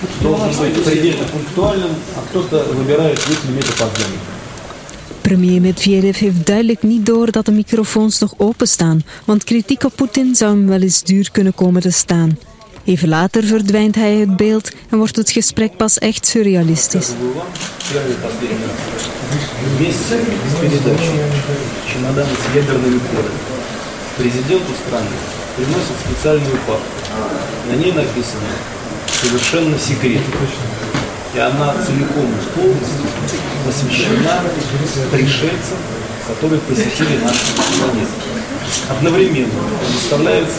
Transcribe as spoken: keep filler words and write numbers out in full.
должен быть предельно пунктуальным, а кто-то выбирает выйти метод подземных. Premier Medvedev heeft duidelijk niet door dat de microfoons nog openstaan, want kritiek op Poetin zou hem wel eens duur kunnen komen te staan. Even later verdwijnt hij uit beeld en wordt het gesprek pas echt surrealistisch. Президенту страны приносят специальную папку. На ней написано «Совершенно секретно». И она целиком и полностью посвящена пришельцам, которые посетили нашу планету. Одновременно представляется